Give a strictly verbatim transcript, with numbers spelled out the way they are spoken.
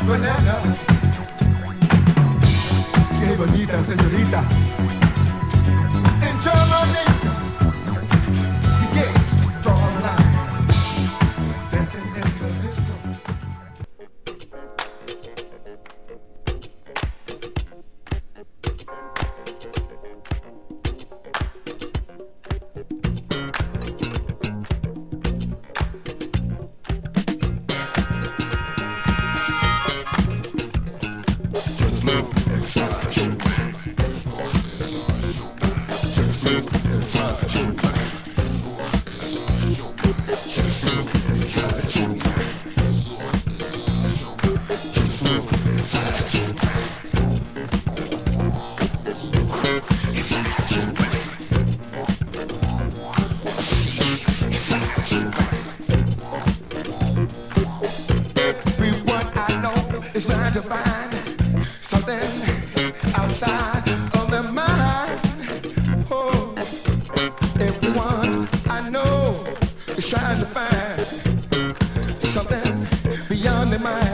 banana. Qué bonita señorita. In Germany, the gates draw a line, dancing in the disco. Everyone I know is trying to find something outside of their mind. Oh, everyone I know is trying to find something beyond their mind.